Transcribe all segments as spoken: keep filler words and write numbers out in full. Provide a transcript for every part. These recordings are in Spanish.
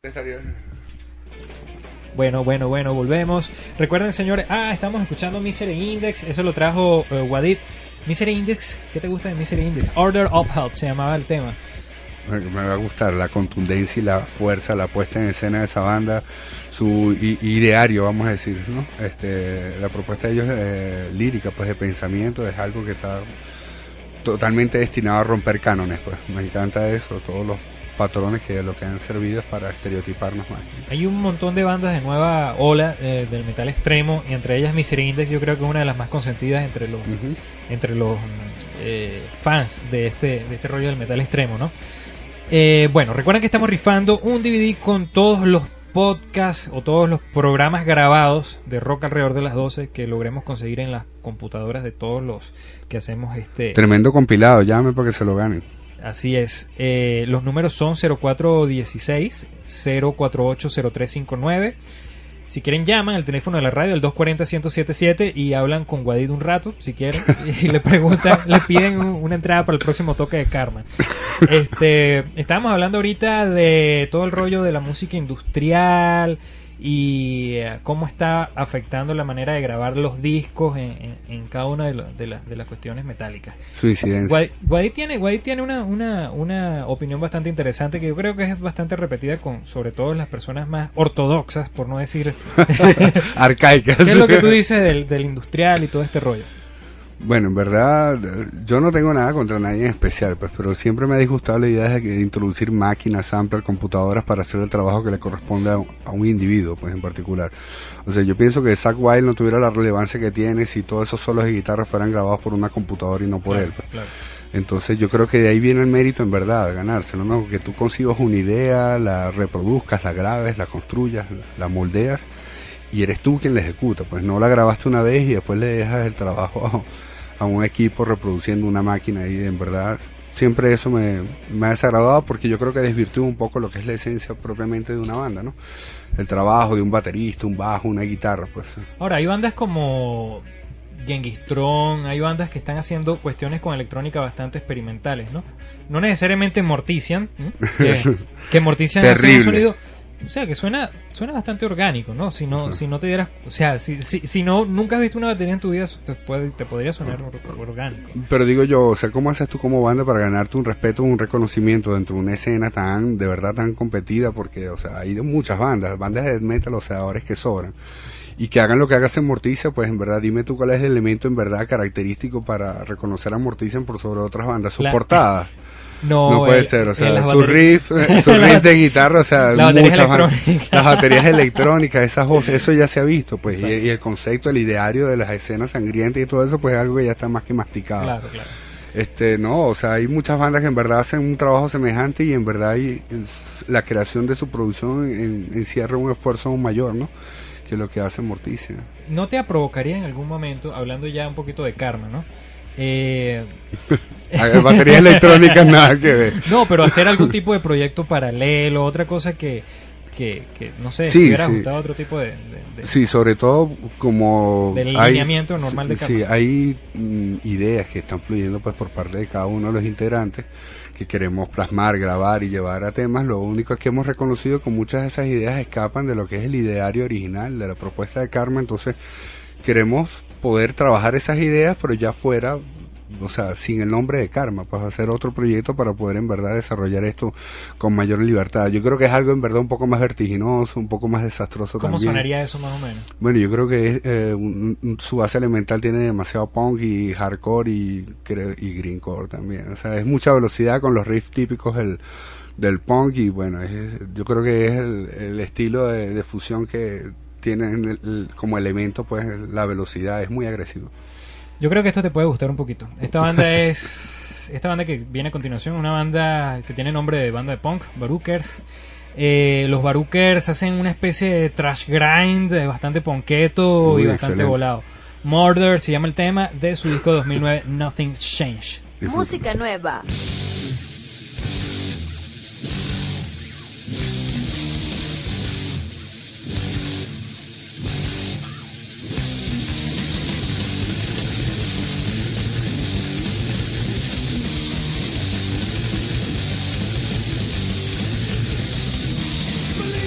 Bueno, bueno, bueno, volvemos. Recuerden, señores, ah, estamos escuchando Misery Index. Eso lo trajo uh, Wadid. Misery Index, ¿qué te gusta de Misery Index? Order of Health se llamaba el tema. Me va a gustar la contundencia y la fuerza, la puesta en escena de esa banda, su i- ideario, vamos a decir, ¿no? Este, la propuesta de ellos eh, lírica, pues de pensamiento, es algo que está totalmente destinado a romper cánones, pues. Me encanta eso, todos los patrones que lo que han servido es para estereotiparnos más. Hay un montón de bandas de nueva ola eh, del metal extremo, y entre ellas Misery Index yo creo que es una de las más consentidas entre los uh-huh. entre los eh, fans de este de este rollo del metal extremo, ¿no? Eh, bueno, recuerden que estamos rifando un D V D con todos los podcasts o todos los programas grabados de rock alrededor de las doce que logremos conseguir en las computadoras de todos los que hacemos este... Tremendo compilado, llame para que se lo ganen. Así es. Eh, los números son cero cuatro uno seis, cero cuatro ocho, cero tres cinco nueve. Si quieren, llaman al teléfono de la radio, el dos cuatro cero, uno cero siete siete, y hablan con Wadid un rato, si quieren, y le preguntan, le piden una entrada para el próximo toque de Karma. Este, estábamos hablando ahorita de todo el rollo de la música industrial y uh, cómo está afectando la manera de grabar los discos en, en, en cada una de, lo, de, la, de las cuestiones metálicas. Su incidencia. Wadid tiene, Wadid tiene una, una, una opinión bastante interesante que yo creo que es bastante repetida con sobre todo las personas más ortodoxas, por no decir arcaicas. ¿Qué es lo que tú dices del, del industrial y todo este rollo? Bueno, en verdad, yo no tengo nada contra nadie en especial, pues, pero siempre me ha disgustado la idea de, de introducir máquinas, samplers, computadoras para hacer el trabajo que le corresponde a, a un individuo, pues, en particular. O sea, yo pienso que Zakk Wylde no tuviera la relevancia que tiene si todos esos solos de guitarra fueran grabados por una computadora y no por claro, él, pues. Claro. Entonces yo creo que de ahí viene el mérito en verdad, de ganárselo, ¿no? Que tú concibas una idea, la reproduzcas, la grabes, la construyas, la moldeas, y eres tú quien la ejecuta, pues no la grabaste una vez y después le dejas el trabajo a, a un equipo reproduciendo una máquina, y en verdad siempre eso me, me ha desagradado porque yo creo que desvirtúa un poco lo que es la esencia propiamente de una banda, ¿no? El trabajo de un baterista, un bajo, una guitarra, pues. Ahora, hay bandas como Genghis-Tron, hay bandas que están haciendo cuestiones con electrónica bastante experimentales, ¿no? No necesariamente Mortician, ¿no? que, que Mortician hace un sonido, o sea, que suena suena bastante orgánico, ¿no? Si no, uh-huh. si no te dieras, o sea, si, si, si no, nunca has visto una batería en tu vida, te, puede, te podría sonar uh-huh. orgánico. Pero digo yo, o sea, ¿cómo haces tú como banda para ganarte un respeto, un reconocimiento dentro de una escena tan, de verdad tan competida? Porque, o sea, hay muchas bandas, bandas de death metal, o sea, ahora es que sobran. Y que hagan lo que hagas en Morticia, pues en verdad dime tú cuál es el elemento en verdad característico para reconocer a Morticia por sobre otras bandas, sus portadas. No, no puede el, ser, o sea, su riff, su riff de guitarra, o sea, la muchas bandas, las baterías electrónicas, esas voces, eso ya se ha visto, pues, y, y el concepto, el ideario de las escenas sangrientas y todo eso, pues es algo que ya está más que masticado. Claro, claro. Este, no, o sea, hay muchas bandas que en verdad hacen un trabajo semejante y en verdad hay, la creación de su producción en, encierra un esfuerzo aún mayor, ¿no? Que lo que hace Morticia. ¿No te provocaría en algún momento, hablando ya un poquito de Karma, ¿no? Eh... baterías electrónicas nada que ver. No, pero hacer algún tipo de proyecto paralelo, otra cosa que, que, que no sé, sí, hubiera sí. ajustado a otro tipo de, de, de... Sí, sobre todo como... del hay, lineamiento normal de Karma. Sí, hay mm, ideas que están fluyendo pues por parte de cada uno de los integrantes que queremos plasmar, grabar y llevar a temas. Lo único es que hemos reconocido que muchas de esas ideas escapan de lo que es el ideario original de la propuesta de Karma, entonces queremos poder trabajar esas ideas pero ya fuera, o sea, sin el nombre de Karma, pues hacer otro proyecto para poder en verdad desarrollar esto con mayor libertad. Yo creo que es algo en verdad un poco más vertiginoso, un poco más desastroso. ¿Cómo también. sonaría eso más o menos? Bueno, yo creo que eh, un, un, su base elemental tiene demasiado punk y hardcore y, y greencore también, o sea, es mucha velocidad con los riffs típicos del, del punk y bueno, es, yo creo que es el, el estilo de, de fusión que tiene el, el, como elemento pues la velocidad, es muy agresivo. Yo creo que esto te puede gustar un poquito. Esta banda es esta banda que viene a continuación, una banda que tiene nombre de banda de punk, Barookers. Eh, los Barookers hacen una especie de thrash grind bastante ponqueto y bastante excelente. Volado. Murder se llama el tema de su disco dos mil nueve, Nothing's Changed. Música nueva. Believe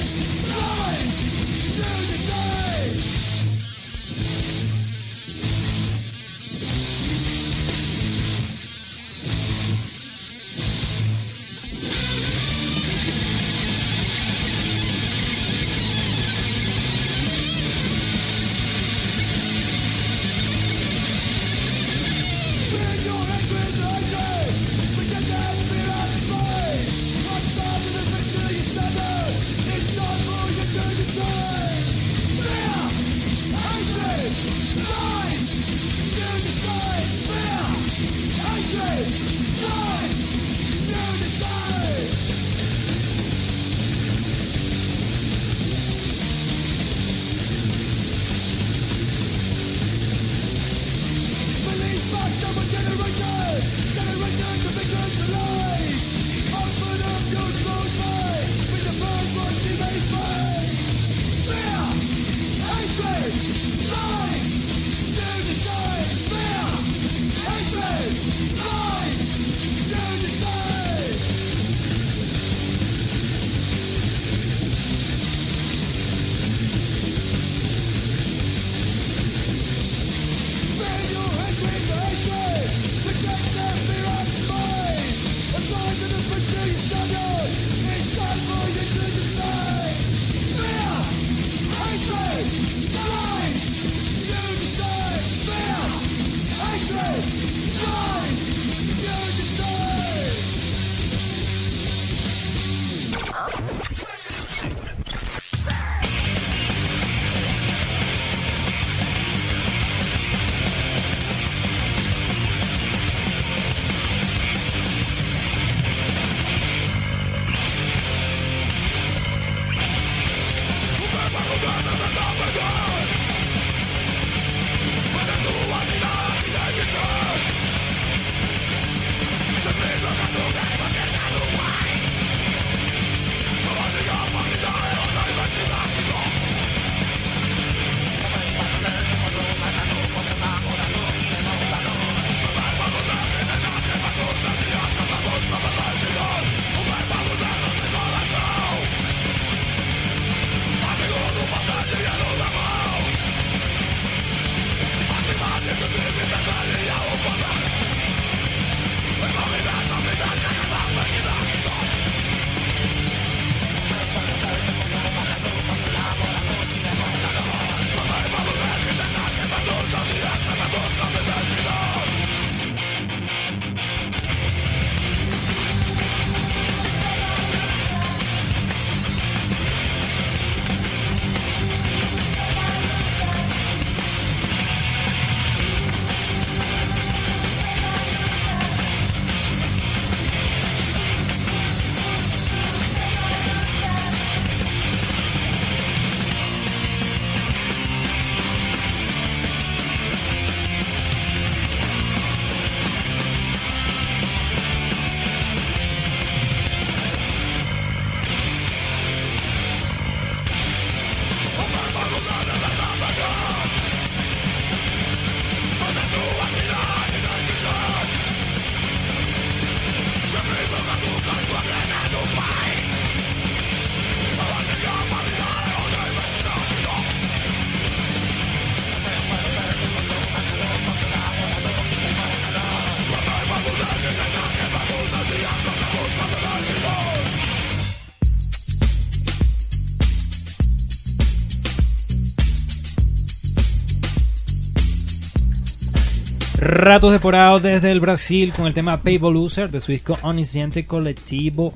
Ratos Deporados desde el Brasil con el tema Paper Loser de su disco Onisciente Colectivo.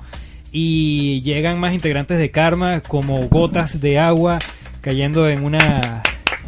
Y llegan más integrantes de Karma como gotas de agua cayendo en una...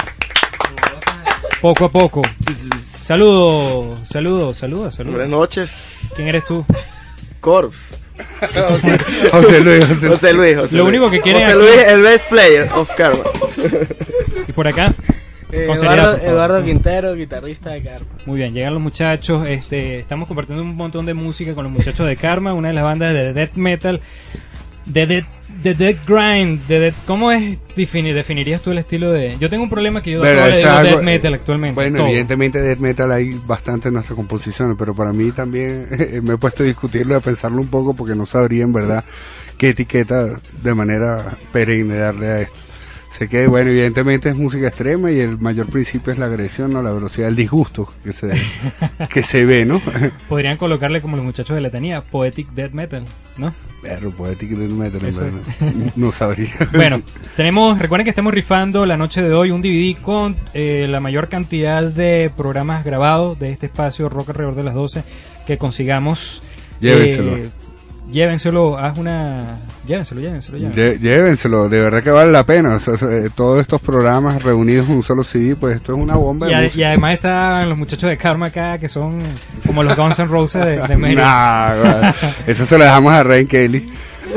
poco a poco. Saludos, saludos, saludos, saludos. Buenas noches. ¿Quién eres tú? Corps. José Luis, José, José Luis, José Lo Luis. único que quieren José aquí- Luis, el best player of Karma. Y por acá. Eh, Con seriedad, Eduardo, por favor. Eduardo Quintero, guitarrista de Karma. Muy bien, llegan los muchachos. Este, estamos compartiendo un montón de música con los muchachos de Karma, una de las bandas de death metal, de death, de death grind, de death, ¿cómo es definir, definirías tú el estilo de? Yo tengo un problema que yo Pero todo le eso digo es algo- death metal actualmente. Bueno, todo. evidentemente death metal hay bastante en nuestras composiciones, pero para mí también me he puesto a discutirlo y a pensarlo un poco porque no sabría en verdad qué etiqueta de manera perenne darle a esto. Sé que, bueno, evidentemente es música extrema y el mayor principio es la agresión, ¿no? La velocidad del disgusto que se, que se ve, ¿no? Podrían colocarle como los muchachos de la tenía, Poetic Death Metal, ¿no? Pero Poetic Death Metal, Eso en verdad, no sabría. Bueno, tenemos, recuerden que estamos rifando la noche de hoy un D V D con eh, la mayor cantidad de programas grabados de este espacio Rock alrededor de las doce que consigamos. Llévenselo. Eh, llévenselo, haz una... Llévenselo, llévenselo, llévenselo. Lle- Llévenselo, de verdad que vale la pena. O sea, eh, todos estos programas reunidos en un solo C D, pues esto es una bomba Y, de a- y música. además están los muchachos de Karma acá, que son como los Guns N' Roses de, de Mérida. Nah, güey. Eso se lo dejamos a Ray Kelly.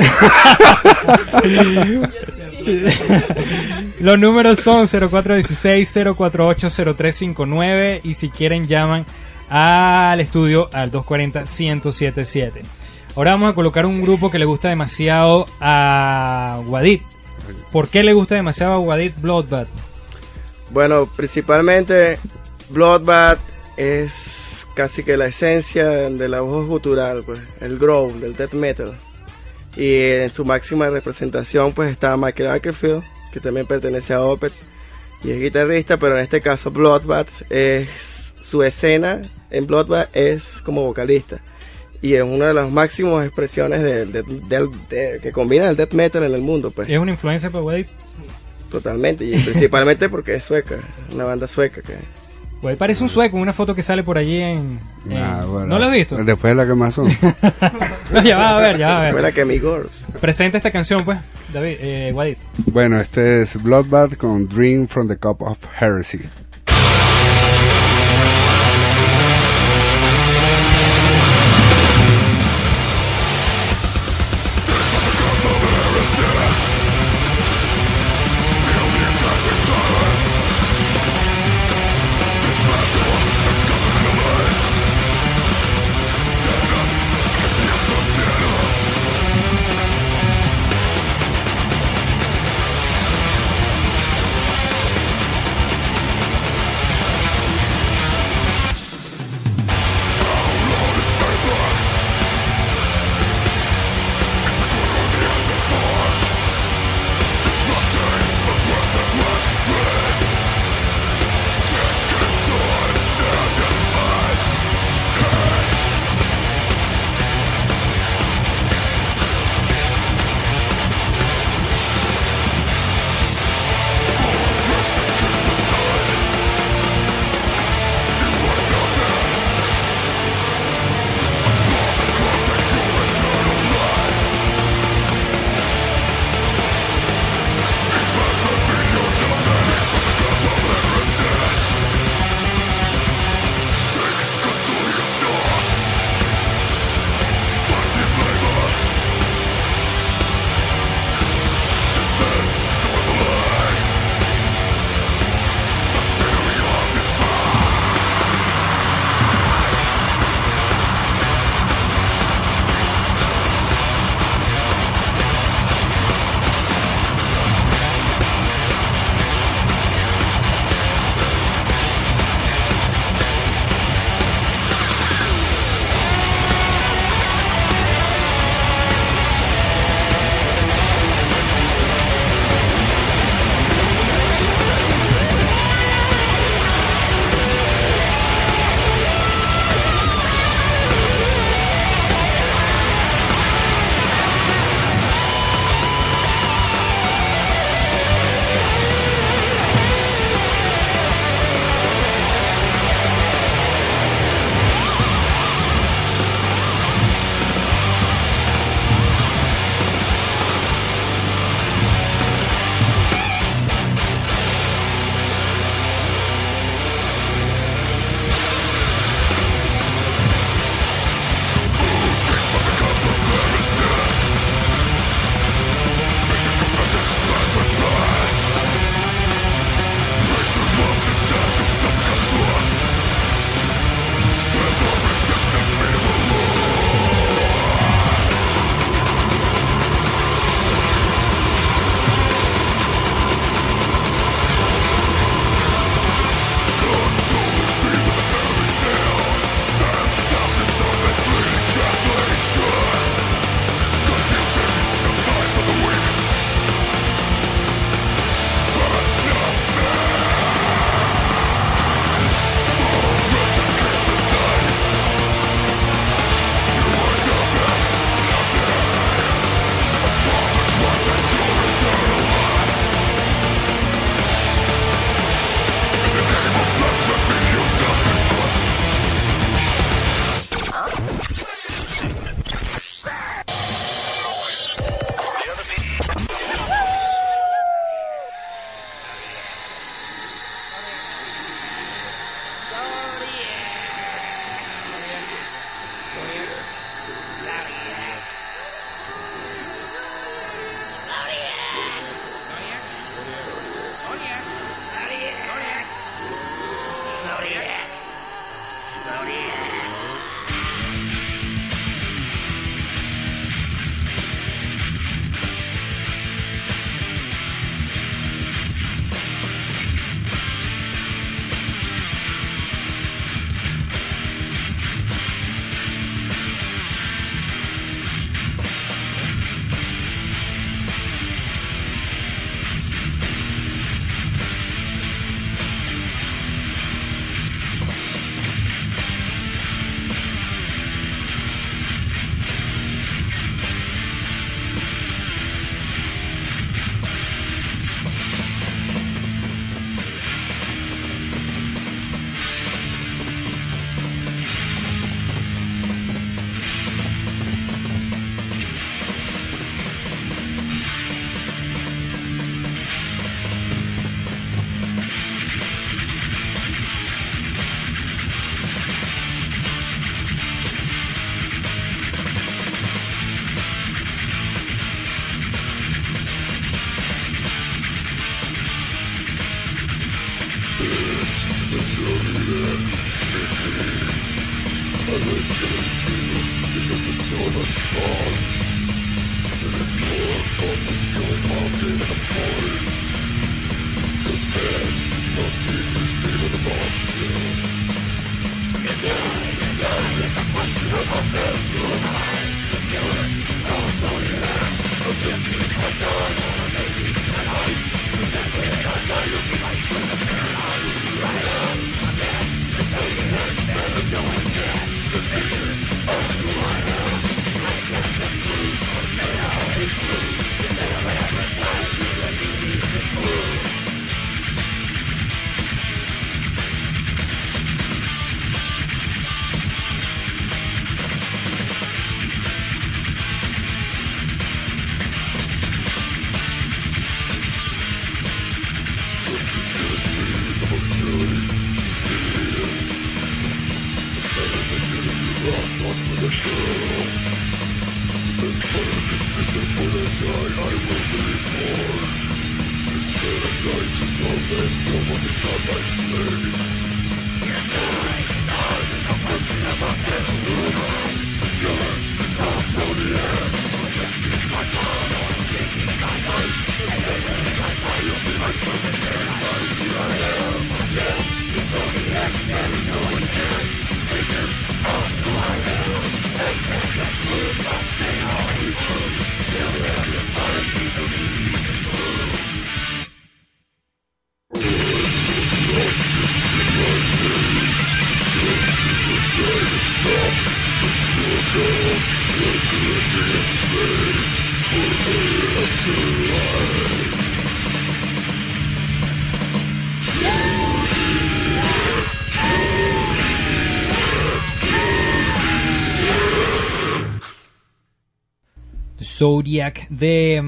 Los números son cero cuatro uno seis, cero cuatro ocho, cero tres cinco nueve y si quieren llaman al estudio al dos cuatro cero, uno cero siete siete. Ahora vamos a colocar un grupo que le gusta demasiado a Wadid. ¿Por qué le gusta demasiado a Wadid Bloodbath? Bueno, principalmente Bloodbath es casi que la esencia de la voz gutural, pues, el growl del death metal. Y en su máxima representación pues está Michael Ackerfield, que también pertenece a Opeth y es guitarrista, pero en este caso Bloodbath es su escena en Bloodbath es como vocalista. Y es una de las máximas expresiones de, de- del- de- que combina el death metal en el mundo, pues, ¿Es una influencia para Wadid? totalmente. Y principalmente porque es sueca, una banda sueca que... Wadid parece un sueco, una foto que sale por allí en... en- Nah, bueno. ¿No lo has visto? Después de la quemazón. No, ya va a ver, ya va a Fue ver. la que mi Gors. Presenta esta canción, pues, David, eh, Wadid. Bueno, este es Bloodbath con Dream from the Cup of Heresy. Zodiac de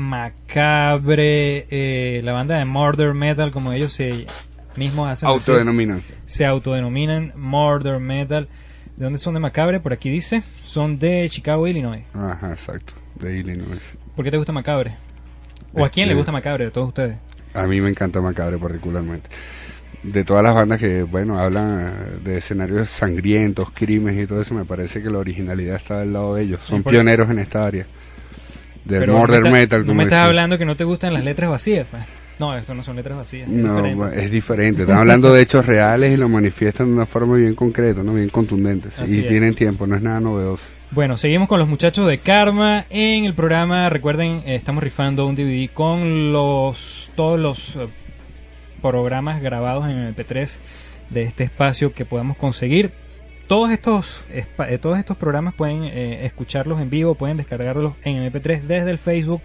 Macabre, eh, la banda de Murder Metal, como ellos se mismos hacen autodenominan. Decir, se autodenominan Murder Metal. ¿De dónde son de Macabre? Por aquí dice, son de Chicago, Illinois. Ajá, exacto, de Illinois. ¿Por qué te gusta Macabre? ¿O a quién le gusta Macabre de todos ustedes? A mí me encanta Macabre particularmente. De todas las bandas que, bueno, hablan de escenarios sangrientos, crímenes y todo eso, me parece que la originalidad está del lado de ellos. Son pioneros en esta área. Del Murder Metal. No me estás hablando que no te gustan las letras vacías, pues. No, eso no son letras vacías. Es no, diferente. es diferente. Están hablando de hechos reales y lo manifiestan de una forma bien concreta, ¿no? Bien contundente. Así y es. Tienen tiempo, no es nada novedoso. Bueno, seguimos con los muchachos de Karma en el programa. Recuerden, eh, estamos rifando un D V D con los todos los uh, programas grabados en M P tres de este espacio que podamos conseguir. Todos estos espa- eh, todos estos programas pueden eh, escucharlos en vivo, pueden descargarlos en M P tres desde el Facebook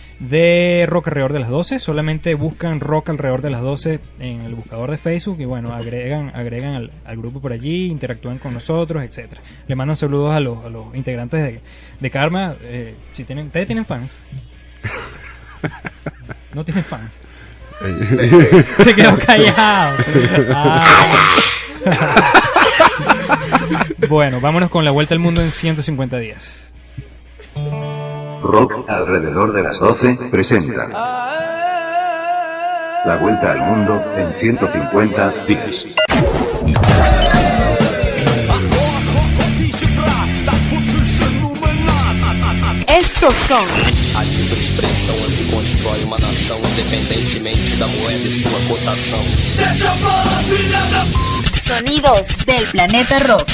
de Rock Alrededor de las doce. Solamente buscan Rock Alrededor de las doce en el buscador de Facebook y bueno, agregan agregan al, al grupo por allí, interactúan con nosotros, etcétera. Le mandan saludos a los, a los integrantes de, de Karma. Eh, si tienen, ¿ustedes tienen fans? ¿No tienen fans? Se quedó callado. Ah. Bueno, vámonos con la vuelta al mundo en ciento cincuenta días. Rock Alrededor de las doce presenta la vuelta al mundo en ciento cincuenta días. Estos son a livre expressão é que constrói uma nação independentemente da moeda e sua cotação. sonidos del planeta rock.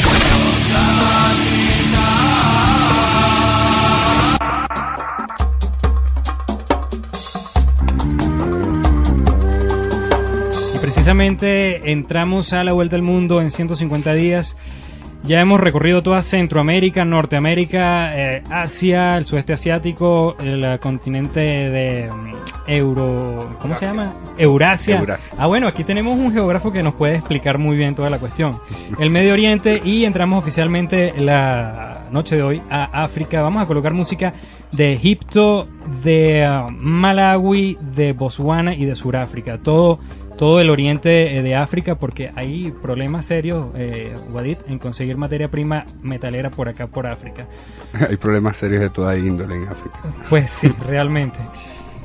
Y precisamente entramos a la vuelta al mundo en ciento cincuenta días. Ya hemos recorrido toda Centroamérica, Norteamérica, eh, Asia, el sudeste asiático, el continente de um, Euro... ¿Cómo Eurasia. se llama? Eurasia. Eurasia. Ah, bueno, aquí tenemos un geógrafo que nos puede explicar muy bien toda la cuestión. El Medio Oriente, y entramos oficialmente la noche de hoy a África. Vamos a colocar música de Egipto, de uh, Malawi, de Botswana y de Sudáfrica. Todo... todo el oriente eh, de África, porque hay problemas serios, eh, Wadid, en conseguir materia prima metalera por acá, por África. Hay problemas serios de toda índole en África. Pues sí, realmente.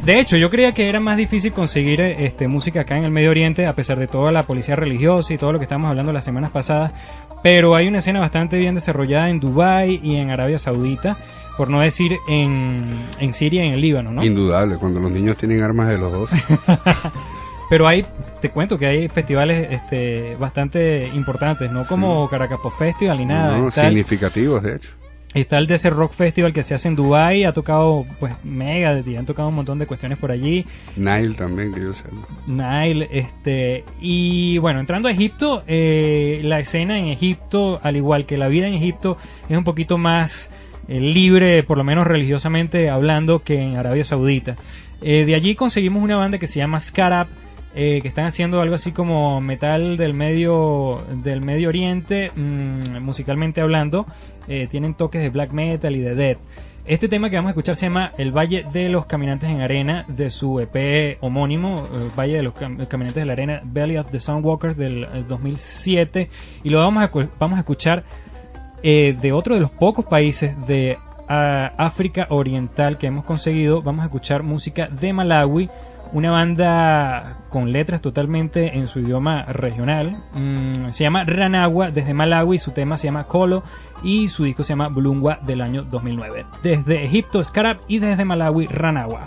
De hecho, yo creía que era más difícil conseguir este, música acá en el Medio Oriente, a pesar de toda la policía religiosa y todo lo que estábamos hablando las semanas pasadas, pero hay una escena bastante bien desarrollada en Dubái y en Arabia Saudita, por no decir en, en Siria y en el Líbano, ¿no? Indudable, cuando los niños tienen armas de los dos. Pero hay, te cuento que hay festivales este, bastante importantes, no como sí. Caracas Pop Festival ni nada. No, significativos, de hecho. Está el Desert Rock Festival que se hace en Dubái, ha tocado pues mega, han tocado un montón de cuestiones por allí. Nile también, que yo sé. Nile, este, y bueno, entrando a Egipto, eh, la escena en Egipto, al igual que la vida en Egipto, es un poquito más eh, libre, por lo menos religiosamente hablando, que en Arabia Saudita. Eh, de allí conseguimos una banda que se llama Scarab, eh, que están haciendo algo así como metal del medio, del Medio Oriente, mmm, musicalmente hablando. Eh, tienen toques de black metal y de death. Este tema que vamos a escuchar se llama El Valle de los Caminantes en Arena, de su E P homónimo, El Valle de los Cam- Caminantes en la Arena, Belly of the Soundwalkers, del eh, dos mil siete. Y lo vamos a, vamos a escuchar eh, de otro de los pocos países de uh, África Oriental que hemos conseguido. Vamos a escuchar música de Malawi, una banda con letras totalmente en su idioma regional. Mm, se llama Ranagua, desde Malawi. Su tema se llama Kolo y su disco se llama Bulungwa, del año dos mil nueve. Desde Egipto, Scarab, y desde Malawi, Ranagua.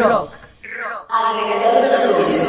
Rock. Agregador de noticias.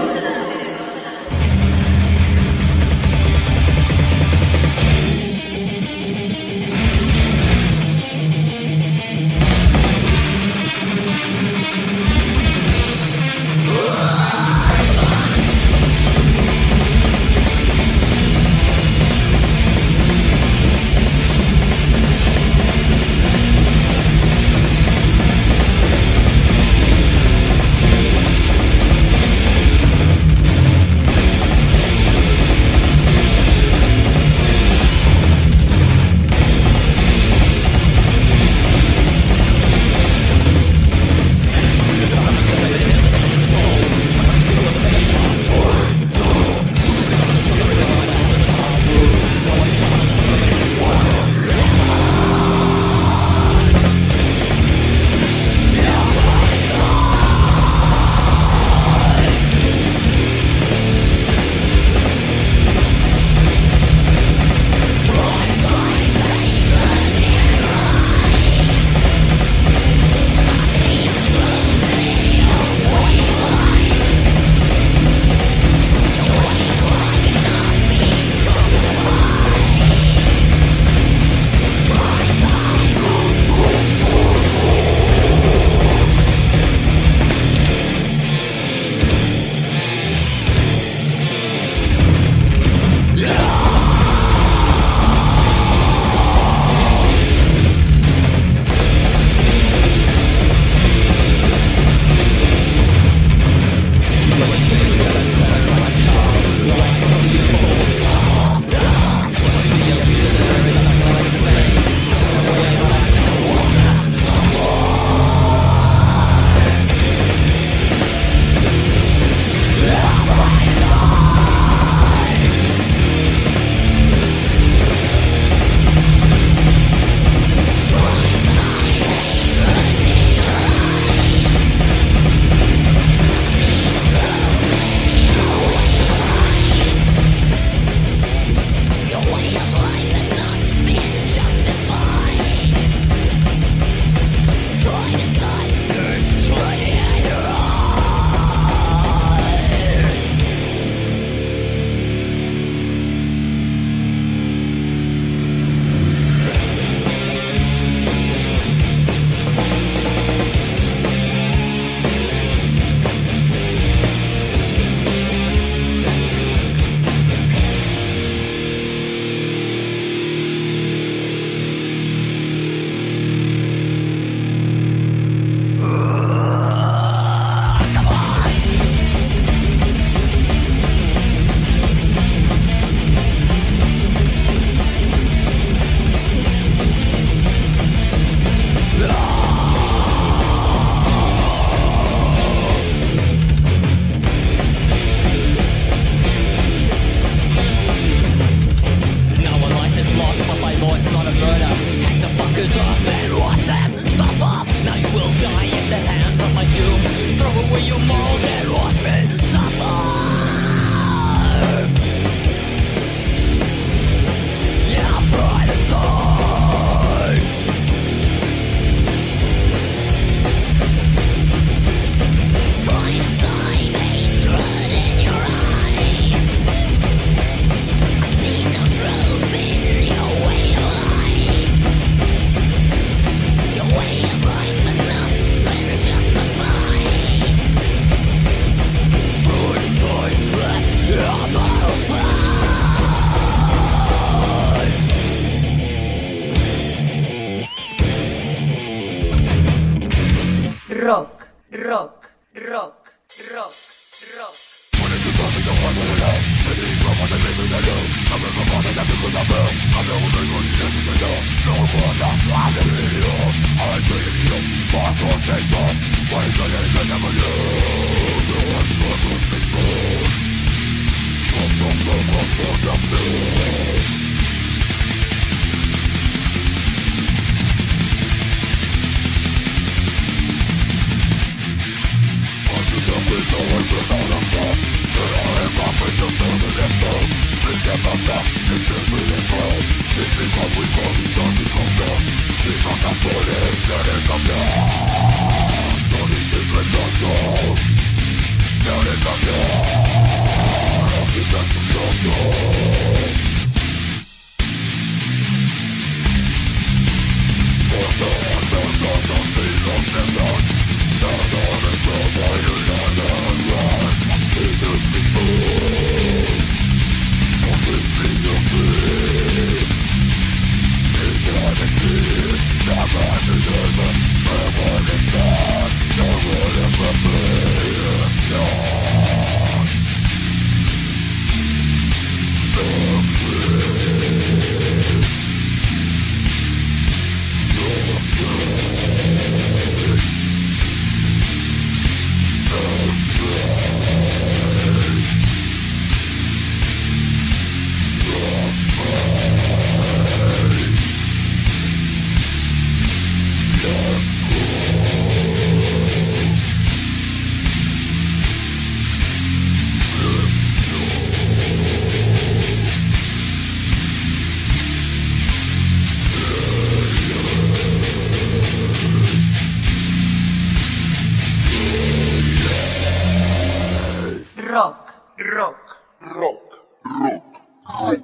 Rock, rock, rock, rock, rock. Son rock, rock.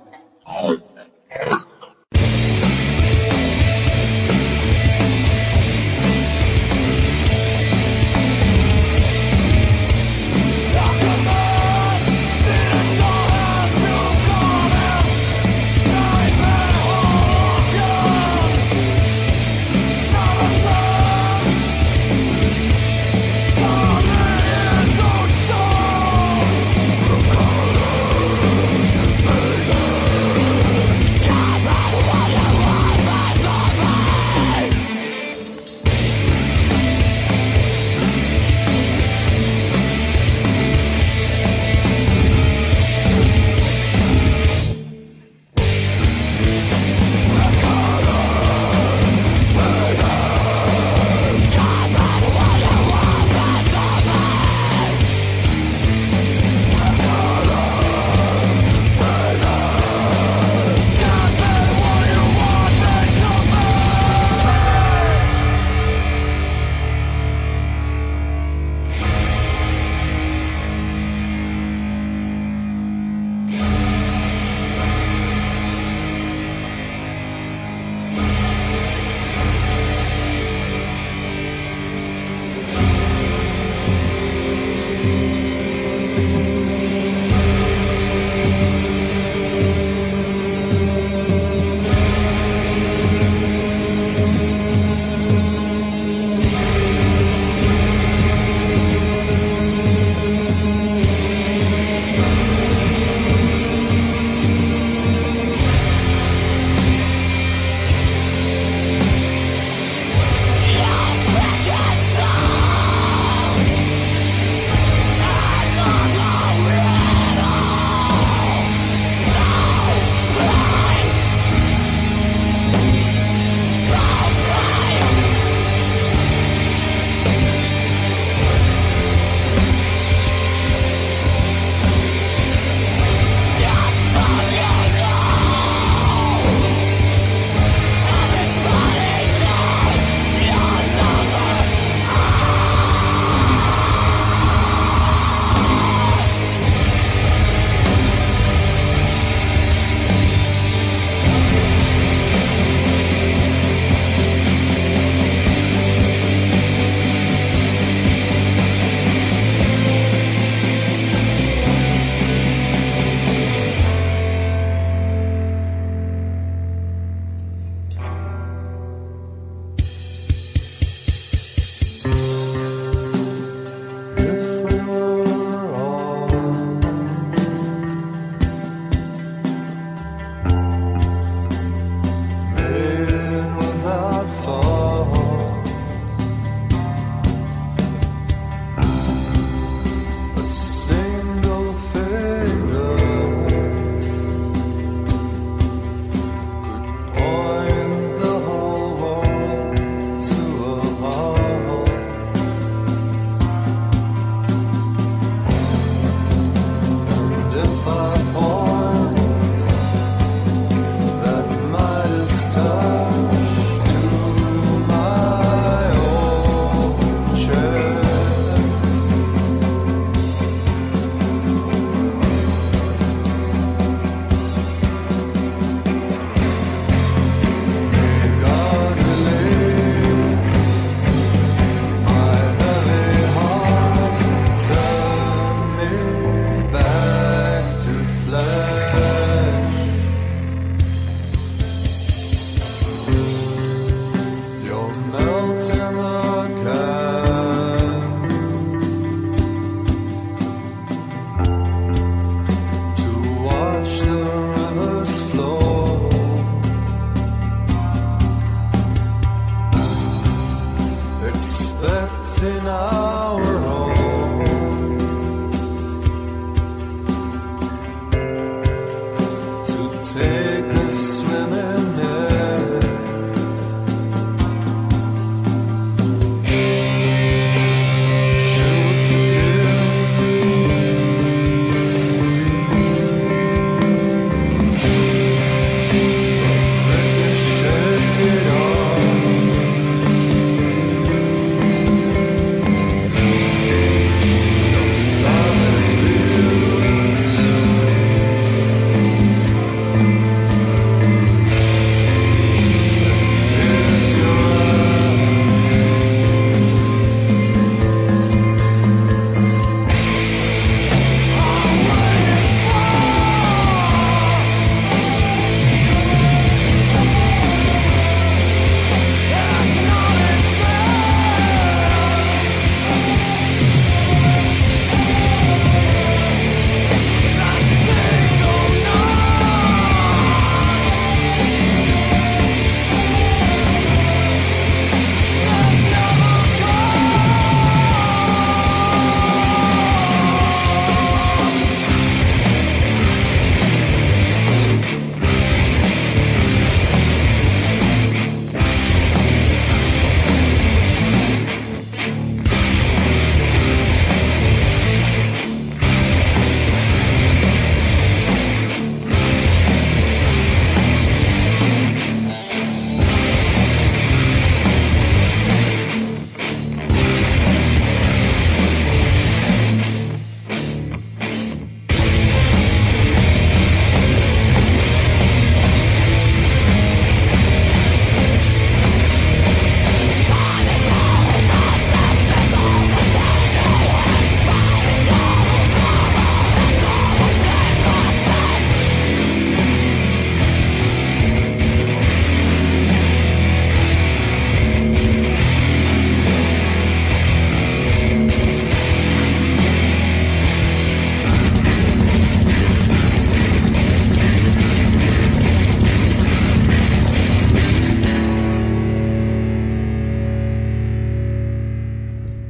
Thank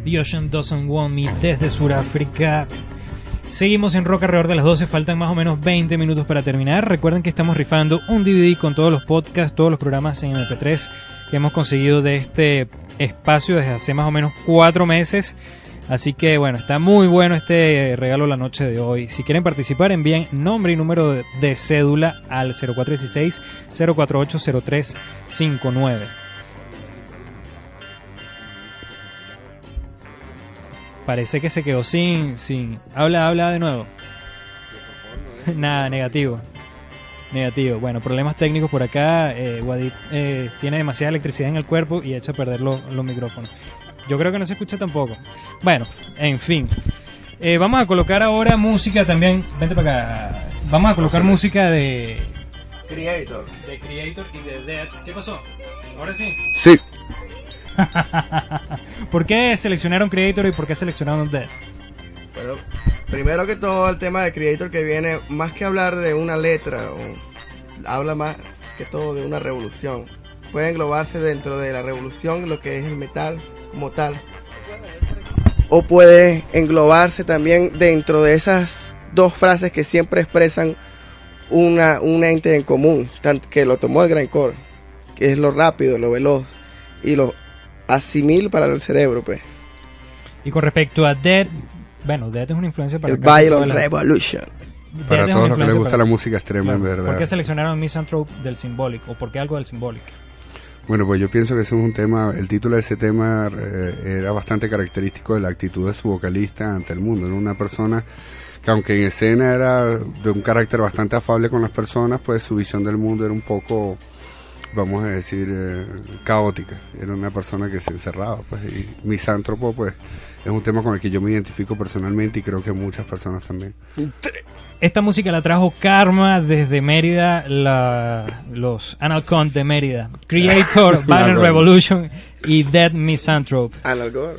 The Ocean Doesn't Want Me desde Sudáfrica. Seguimos en Rock alrededor de las doce, faltan más o menos veinte minutos para terminar. Recuerden que estamos rifando un D V D con todos los podcasts, todos los programas en eme pe tres que hemos conseguido de este espacio desde hace más o menos cuatro meses. Así que bueno, está muy bueno este regalo la noche de hoy. Si quieren participar, envíen nombre y número de, de cédula al cero cuatro uno seis, cero cuatro ocho, cero tres cinco nueve. Parece que se quedó sin... sin habla, habla de nuevo. Nada, negativo. Negativo. Bueno, problemas técnicos por acá. Eh, Wadid eh, tiene demasiada electricidad en el cuerpo y echa a perder los, los micrófonos. Yo creo que no se escucha tampoco. Bueno, en fin. Eh, vamos a colocar ahora música también. Vente para acá. Vamos a colocar música de... Creator. De Creator y de Dead. ¿Qué pasó? Ahora sí. Sí. ¿Por qué seleccionaron Creator y por qué seleccionaron Dead? Bueno, primero que todo el tema de Creator, que viene más que hablar de una letra, o habla más que todo de una revolución. Puede englobarse dentro de la revolución lo que es el metal como tal, o puede englobarse también dentro de esas dos frases que siempre expresan una, un ente en común, tanto que lo tomó el grindcore, que es lo rápido, lo veloz y lo asimil para el cerebro, pues. Y con respecto a Dead, bueno, Dead es una influencia para el Violent Revolution. Para todos los que les gusta la música extrema, claro, en verdad. ¿Por qué seleccionaron Misanthrope del Symbolic? ¿O por qué algo del Symbolic? Bueno, pues yo pienso que ese es un tema, el título de ese tema eh, era bastante característico de la actitud de su vocalista ante el mundo. Era una persona que, aunque en escena era de un carácter bastante afable con las personas, pues su visión del mundo era un poco, vamos a decir, eh, caótica. Era una persona que se encerraba, pues, y misántropo, pues, es un tema con el que yo me identifico personalmente y creo que muchas personas también. Esta música la trajo Karma desde Mérida, la, los Analcon de Mérida. Creator, Violent Revolution y Dead Misanthrope. Analcon.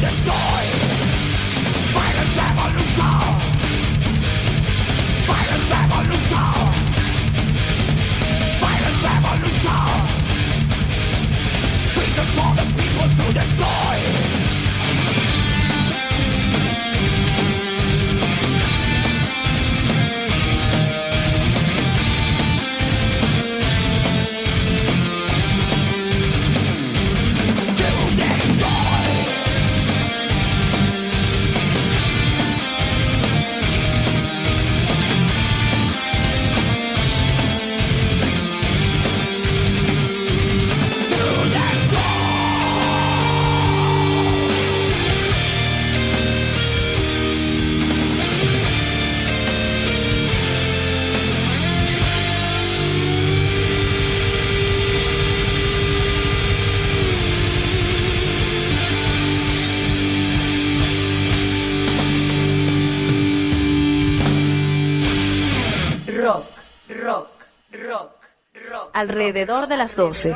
Alrededor de las doce.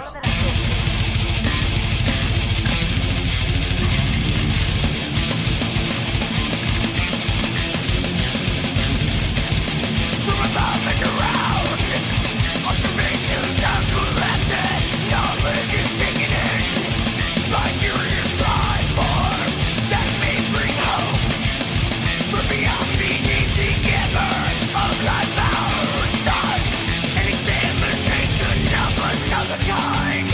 Time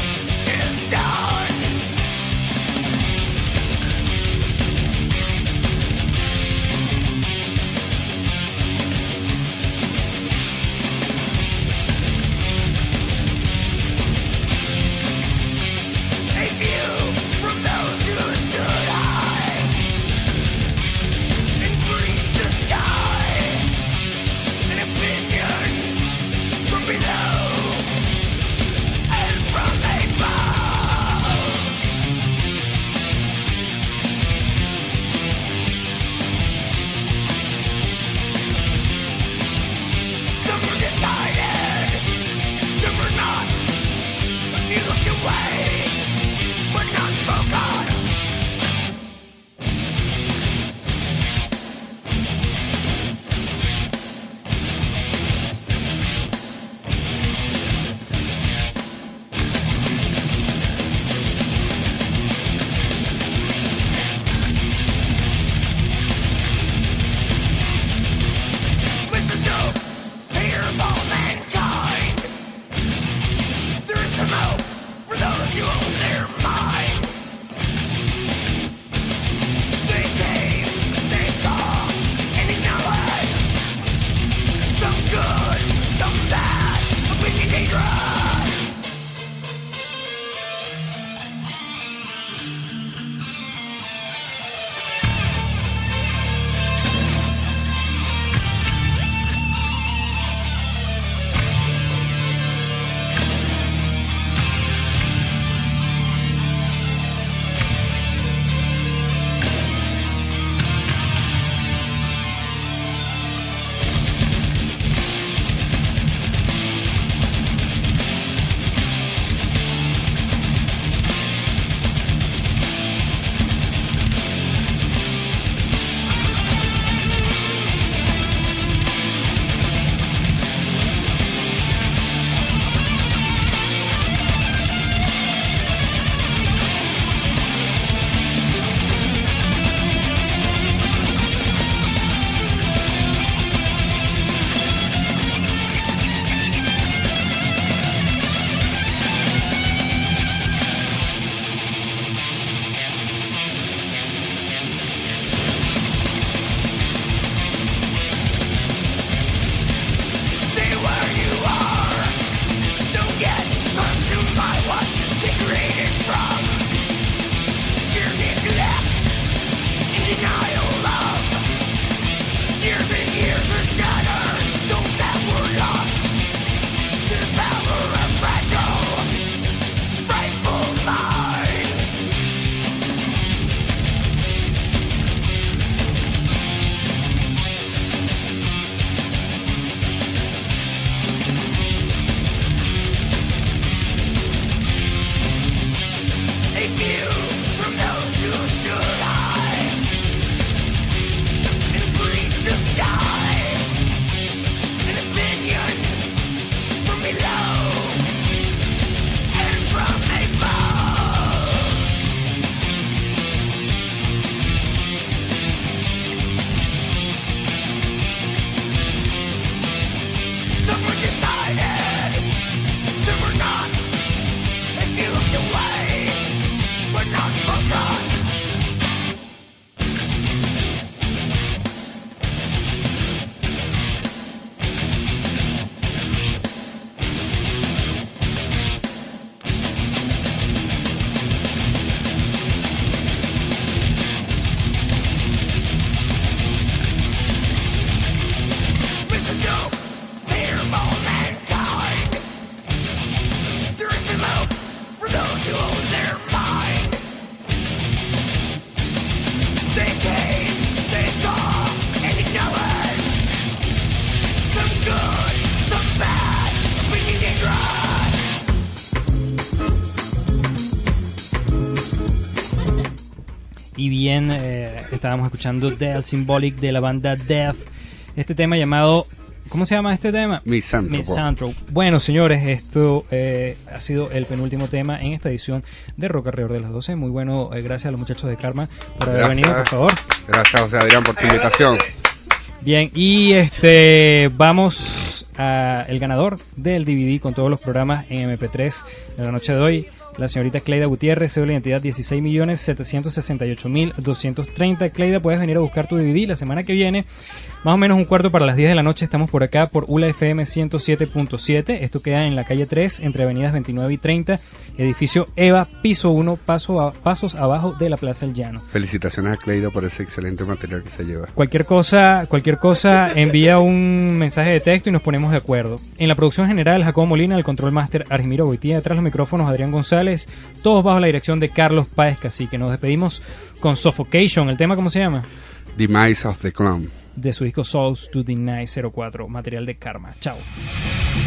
Y bien, eh, estábamos escuchando Death Symbolic de la banda Death. Este tema llamado... ¿Cómo se llama este tema? Misanthrope. Misanthrope. Bueno, señores, esto eh, ha sido el penúltimo tema en esta edición de Rock alrededor de las doce. Muy bueno, eh, gracias a los muchachos de Karma por haber Gracias. venido, por favor. Gracias, José Adrián, por tu invitación. Bien, y este vamos a el ganador del D V D con todos los programas en eme pe tres de la noche de hoy. La señorita Cleida Gutiérrez, cédula de identidad dieciséis millones setecientos sesenta y ocho mil doscientos treinta. Cleida, puedes venir a buscar tu D V D la semana que viene. Más o menos un cuarto para las diez de la noche estamos por acá por U L A F M ciento siete punto siete. Esto queda en la calle tres, entre avenidas veintinueve y treinta, edificio EVA, piso uno, paso a, pasos abajo de la Plaza El Llano. Felicitaciones a Cleida por ese excelente material que se lleva. Cualquier cosa, cualquier cosa, envía un mensaje de texto y nos ponemos de acuerdo. En la producción general, Jacobo Molina, el control máster Argimiro Boitía, detrás de los micrófonos Adrián González, todos bajo la dirección de Carlos Páez Cacique. Nos despedimos con Suffocation. ¿El tema cómo se llama? Demise of the Clown. De su disco Souls to the Night cero cuatro, material de Karma. Chao.